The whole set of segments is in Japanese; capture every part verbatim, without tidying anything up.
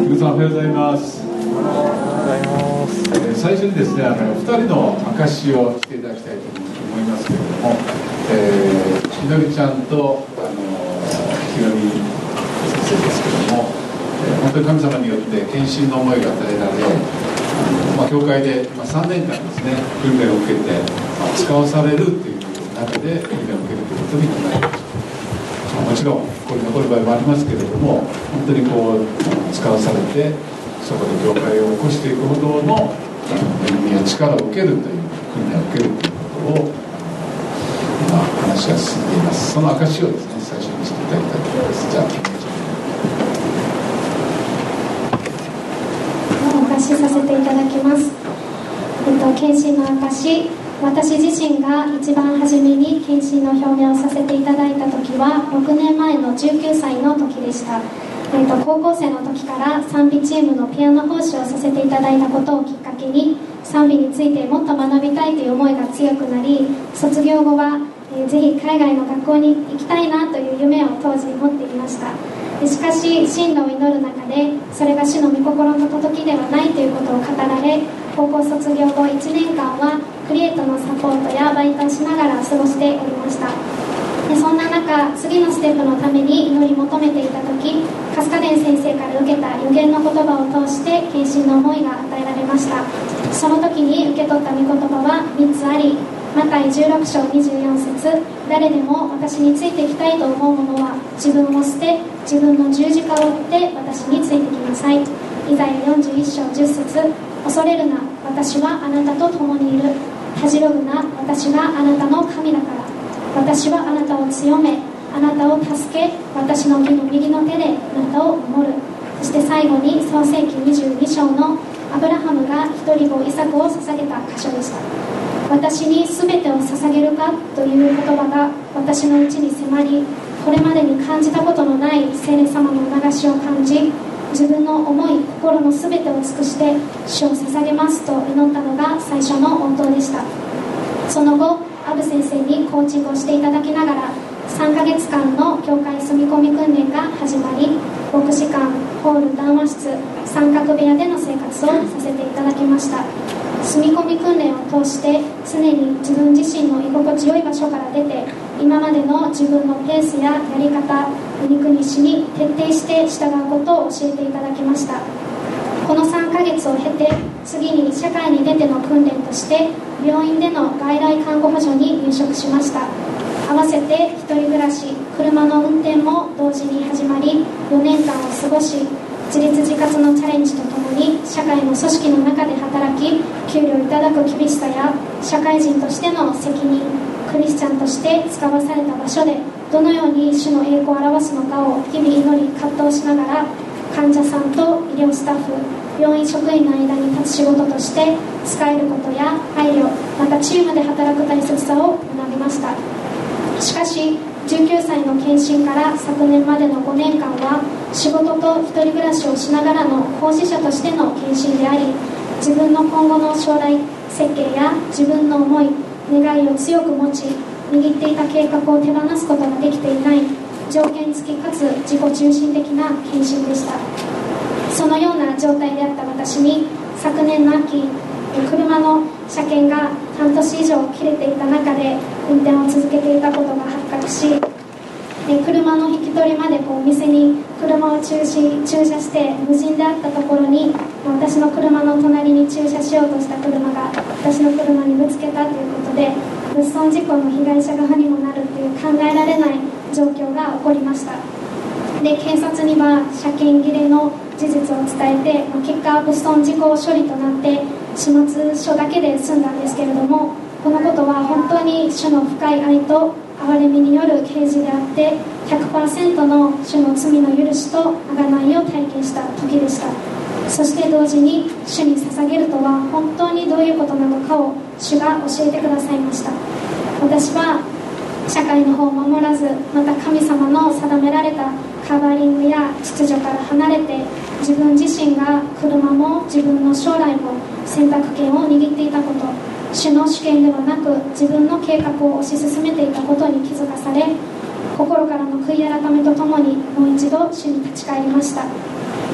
皆さんおはようございます。最初にですね、あのふたりの証をしていただきたいと思いますけれども、えー、ひのりちゃんとあのひろみ先生ですけれども、えー、本当に神様によって献身の思いが与えられ、あの、まあ、教会で、まあ、さんねんかんですね訓練を受けて、まあ、使わされるという中で訓練を受けるということになりました。もちろんここに残る場合もありますけれども、本当にこう使わされてそこで教会を起こしていくほどの恵みや力を受けるという訓練を受けるということを今話が進んでいます。その証をですね最初にしていただきたいと思います。じゃあお貸しさせていただきます。えっと献身の証、私自身が一番初めに献身の表明をさせていただいた時はろくねんまえのじゅうきゅうさいの時でした。えー、と高校生の時から賛美チームのピアノ講師をさせていただいたことをきっかけに賛美についてもっと学びたいという思いが強くなり、卒業後は、えー、ぜひ海外の学校に行きたいなという夢を当時持っていました。しかし進路を祈る中でそれが主の御心の届きではないということを語られ、高校卒業後いちねんかんはクリエイトのサポートやバイトをしながら過ごしておりました。でそんな中、次のステップのために祈り求めていた時、カスカデン先生から受けた予言の言葉を通して献身の思いが与えられました。その時に受け取った御言葉はみっつあり、マタイじゅうろくしょうにじゅうよんせつ、誰でも私についていきたいと思う者は自分を捨て自分の十字架を追って私についてきなさい。イザヤよんじゅういっしょうじゅっせつ、恐れるな、私はあなたと共にいる。恥じろぐな、私があなたの神だから。私はあなたを強め、あなたを助け、私の義の右の手であなたを守る。そして最後に創世記にじゅうにしょうのアブラハムが一人子イサクを捧げた箇所でした。私に全てを捧げるかという言葉が私のうちに迫り、これまでに感じたことのない聖霊様の促しを感じ、自分の思い心の全てを尽くして主を捧げますと祈ったのが最初の応答でした。その後アブ先生にコーチングをしていただきながらさんかげつかんの教会住み込み訓練が始まり、牧師館、ホール、談話室、三角部屋での生活をさせていただきました。住み込み訓練を通して常に自分自身の居心地よい場所から出て、今までの自分のペースややり方、肉にしに徹底して従うことを教えていただきました。このさんかげつを経て次に社会に出ての訓練として病院での外来看護補助に入職しました。合わせて一人暮らし、車の運転も同時に始まりよねんかんを過ごし、自立自活のチャレンジとともに社会の組織の中で働き、給料いただく厳しさや社会人としての責任、クリスチャンとして使わされた場所でどのように主の栄光を表すのかを日々祈り葛藤しながら、患者さんと医療スタッフ、病院職員の間に立つ仕事として使えることや配慮、またチームで働く大切さを学びました。しかしじゅうきゅうさいの献身から昨年までのごねんかんは仕事と一人暮らしをしながらの奉仕者としての献身であり、自分の今後の将来設計や自分の思い願いを強く持ち、握っていた計画を手放すことができていない条件付きかつ自己中心的な献身でした。そのような状態であった私に昨年の秋、車の車検が半年以上切れていた中で運転を続けていたことが発覚し、車の引き取りまでこうお店に車を駐車して無人であったところに、私の車の隣に駐車しようとした車が私の車にぶつけたということで、物損事故の被害者側にもなるという考えられない状況が起こりました。で警察には車検切れの事実を伝えて、結果物損事故処理となって始末書だけで済んだんですけれども、このことは本当に主の深い愛と憐れみによる啓示であって ひゃくパーセント の主の罪の許しと贖いを体験した時でした。そして同時に主に捧げるとは本当にどういうことなのかを主が教えてくださいました。私は社会の法を守らず、また神様の定められたカバーリングや秩序から離れて、自分自身が車も自分の将来も選択権を握っていたこと、主の主権ではなく自分の計画を推し進めていたことに気づかされ、心からの悔い改めとともにもう一度主に立ち返りました。この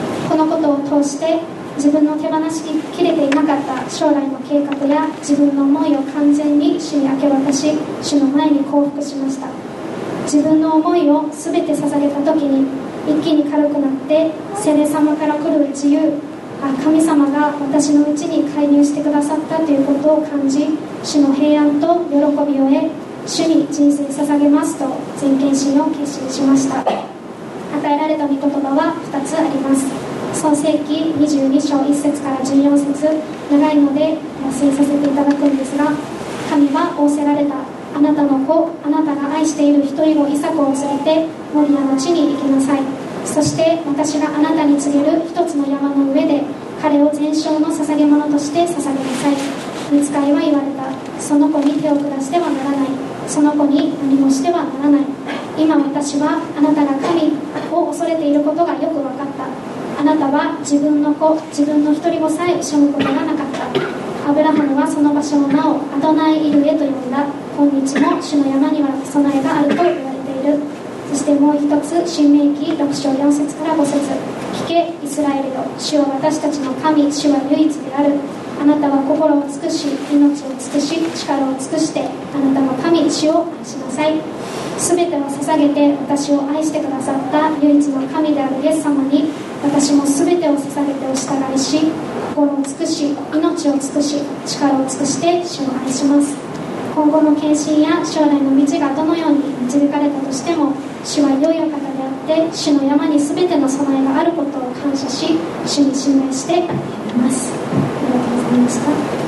のことを通して自分の手放しきれていなかった将来の計画や自分の思いを完全に主に明け渡し、主の前に降伏しました。自分の思いを全て捧げた時に一気に軽くなって、聖霊様から来る自由、神様が私のうちに介入してくださったということを感じ、主の平安と喜びを得、主に人生捧げますと全献身を決心しました。与えられた御言葉はふたつあります。創世記にじゅうに章いっ節からじゅうよん節、長いので抜粋させていただくんですが、神は仰せられた。あなたの子、あなたが愛している一人子イサクを連れてモリアの地に行きなさい。そして私があなたに告げる一つの山の上で彼を全焼の捧げ物として捧げなさい。御使いは言われた。その子に手を下してはならない。その子に何もしてはならない。今私はあなたが神を恐れていることがよく分かった。あなたは自分の子、自分の一人子さえ背負うことがなかった。アブラハムはその場所をなおアドナイイルへと呼んだ。今日も主の山には備えがあると言われている。そしてもう一つ、申命記ろく章よん節からご節、聞けイスラエルよ、主は私たちの神、主は唯一である。あなたは心を尽くし、命を尽くし、力を尽くしてあなたの神、主を愛しなさい。すべてを捧げて私を愛してくださった唯一の神であるイエス様に、私もすべてを捧げてお従いし、心を尽くし、命を尽くし、力を尽くして主を愛します。今後の献身や将来の道がどのように導かれたとしても、主は良いお方であって、主の山にすべての備えがあることを感謝し、主に信頼して歩みます。ありがとうございました。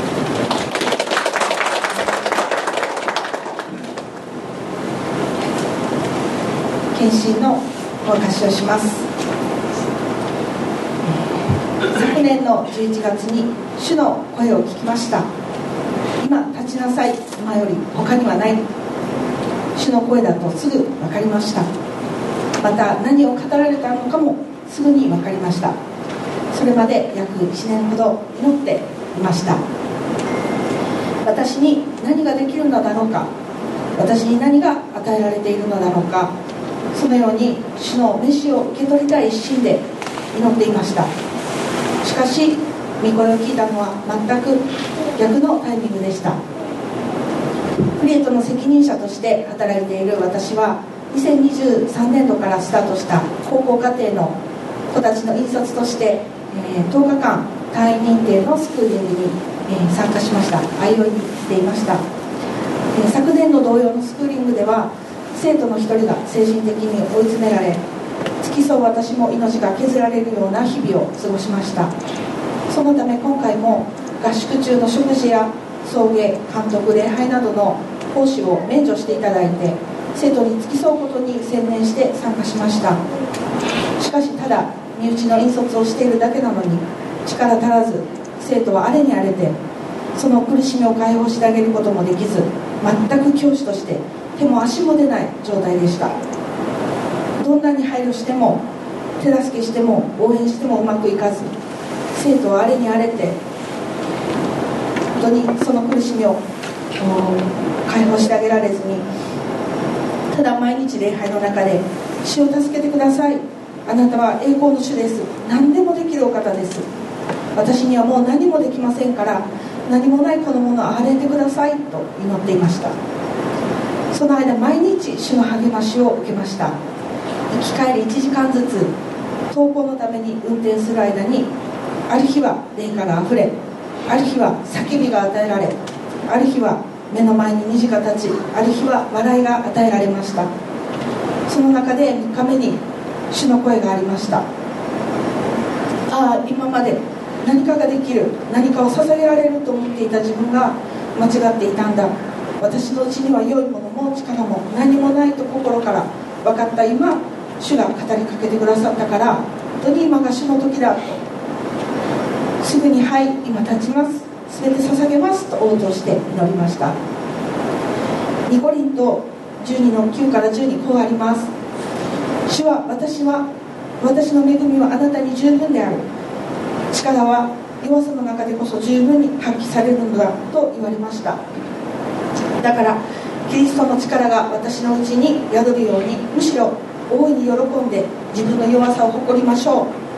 献身のお証しをします。昨年のじゅういちがつに主の声を聞きました。今立ちなさい、今より他にはない。主の声だとすぐ分かりました。また何を語られたのかもすぐに分かりました。それまで約いちねんほど祈っていました。私に何ができるのだろうか、私に何が与えられているのだろうか、そのように主の召しを受け取りたい一心で祈っていました。しかし御声を聞いたのは全く逆のタイミングでした。クリエイトの責任者として働いている私はにせんにじゅうさんねん度からスタートした高校課程の子たちの引率として、えー、とおかかん単位認定のスクーリングに、えー、参加しました。アイオイに来ていました。えー、昨年の同様のスクーリングでは生徒の一人が精神的に追い詰められ、付き添う私も命が削られるような日々を過ごしました。そのため今回も合宿中の食事や送迎、監督、礼拝などの講師を免除していただいて、生徒に付き添うことに専念して参加しました。しかしただ身内の引率をしているだけなのに力足らず、生徒は荒れに荒れて、その苦しみを解放してあげることもできず、全く教師として手も足も出ない状態でした。どんなに配慮しても手助けしても応援してもうまくいかず、生徒は荒れに荒れて、本当にその苦しみを解放してあげられずに、ただ毎日礼拝の中で主を助けてください、あなたは栄光の主です、何でもできるお方です、私にはもう何もできませんから何もないこのものを憐れんでくださいと祈っていました。その間毎日主の励ましを受けました。行き帰りいちじかんずつ登校のために運転する間に、ある日は霊歌があふれ、ある日は叫びが与えられ、ある日は目の前に虹が立ち、ある日は笑いが与えられました。その中でみっかめに主の声がありました。ああ、今まで何かができる、何かを捧げられると思っていた自分が間違っていたんだ、私のうちには良いものも力も何もないと心から分かった今、主が語りかけてくださったから、本当に今が主の時だと、すぐにはい今立ちます、全て捧げますと応答して祈りました。にコリントじゅうにのきゅうからじゅうに、こうあります。主は私は私の恵みはあなたに十分である、力は弱さの中でこそ十分に発揮されるのだと言われました。だからキリストの力が私のうちに宿るように、むしろ大いに喜んで自分の弱さを誇りましょう。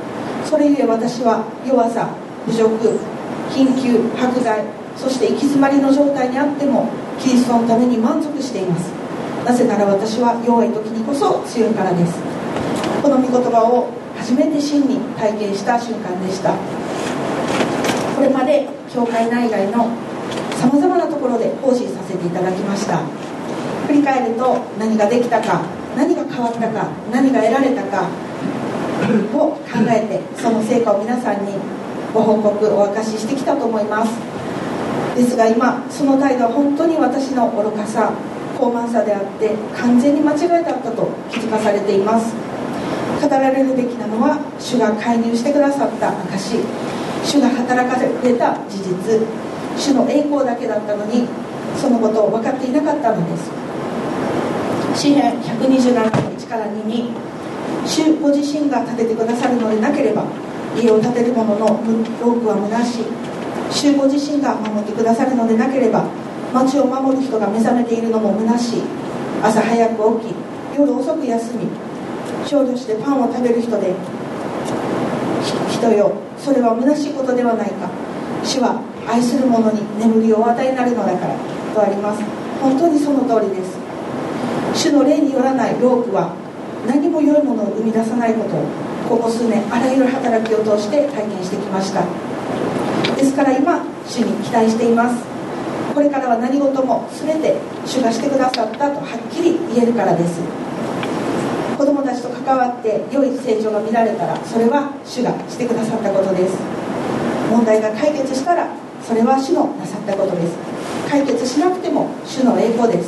それゆえ私は弱さ、侮辱、貧窮、迫害、そして行き詰まりの状態にあってもキリストのために満足しています。なぜなら私は弱い時にこそ強いからです。この御言葉を初めて真に体験した瞬間でした。これまで教会内外のさまざまなところで奉仕させていただきました。振り返ると何ができたか、何が変わったか、何が得られたかを考えて、その成果を皆さんにご報告お明かししてきたと思います。ですが今その態度は本当に私の愚かさ、傲慢さであって完全に間違いだったと気づかされています。語られるべきなのは主が介入してくださった証、主が働かれた事実、主の栄光だけだったのに、そのことを分かっていなかったのです。詩編ひゃくにじゅうななのいちからにに、主ご自身が建ててくださるのでなければ家を建てる者の労苦は虚しい。主ご自身が守ってくださるのでなければ町を守る人が目覚めているのも虚しい。朝早く起き夜遅く休み少女してパンを食べる人で人よ、それは虚しいことではないか。主は愛する者に眠りをお与えになるのだからとあります。本当にその通りです。主の霊によらない労苦は何も良いものを生み出さないことをここ数年あらゆる働きを通して体験してきました。ですから今主に期待しています。これからは何事も全て主がしてくださったとはっきり言えるからです。子供たちと関わって良い成長が見られたら、それは主がしてくださったことです。問題が解決したらそれは主のなさったことです。解決しなくても主の栄光です。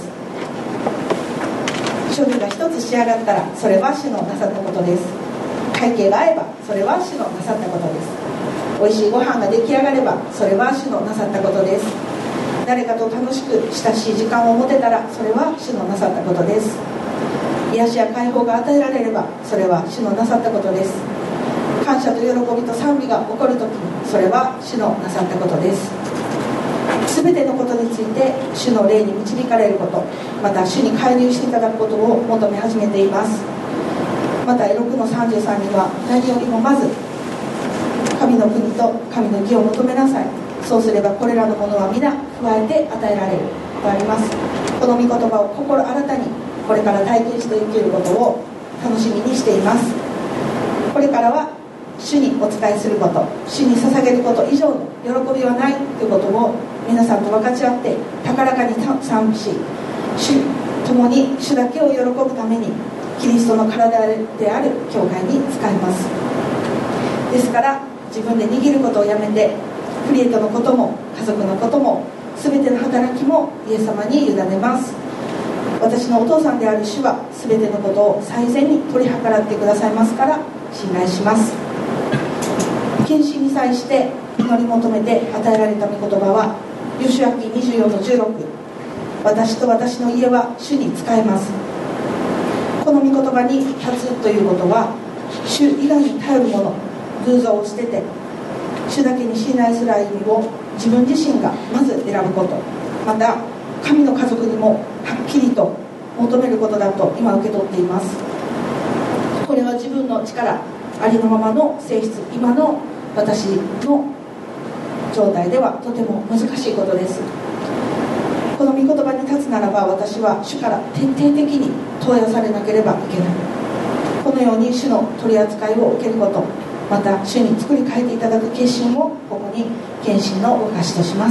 書類が一つ仕上がったらそれは主のなさったことです。会計が合えばそれは主のなさったことです。おいしいご飯が出来上がればそれは主のなさったことです。誰かと楽しく親しい時間を持てたらそれは主のなさったことです。癒しや解放が与えられればそれは主のなさったことです。感謝と喜びと賛美が起こるときにそれは主のなさったことです。すべてのことについて主の霊に導かれること、また主に介入していただくことを求め始めています。またろくのさんじゅうさんには何よりもまず神の国と神の義を求めなさい、そうすればこれらのものは皆加えて与えられるとあります。この御言葉を心新たにこれから体験していけることを楽しみにしています。これからは主にお伝えすること、主に捧げること以上の喜びはないということを皆さんと分かち合って高らかに賛美し、主共に主だけを喜ぶためにキリストの体である教会に使います。ですから自分で握ることをやめて、クリエイトのことも家族のことも全ての働きもイエス様に委ねます。私のお父さんである主は全てのことを最善に取り計らってくださいますから信頼します。献身に際して祈り求めて与えられた御言葉はヨシュア記にじゅうよんのじゅうろく、私と私の家は主に仕えます。この御言葉に立つということは、主以外に頼るもの、偶像を捨てて主だけに信頼する歩みを自分自身がまず選ぶこと、また神の家族にもはっきりと求めることだと今受け取っています。これは自分の力ありのままの性質、今の私の状態ではとても難しいことです。この御言葉に立つならば、私は主から徹底的に投与されなければいけない。このように主の取り扱いを受けること、また主に作り変えていただく決心をここに献身の証とします。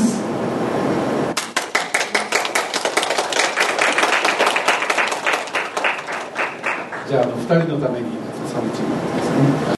じゃあ、あのふたりのためにサムチームですね。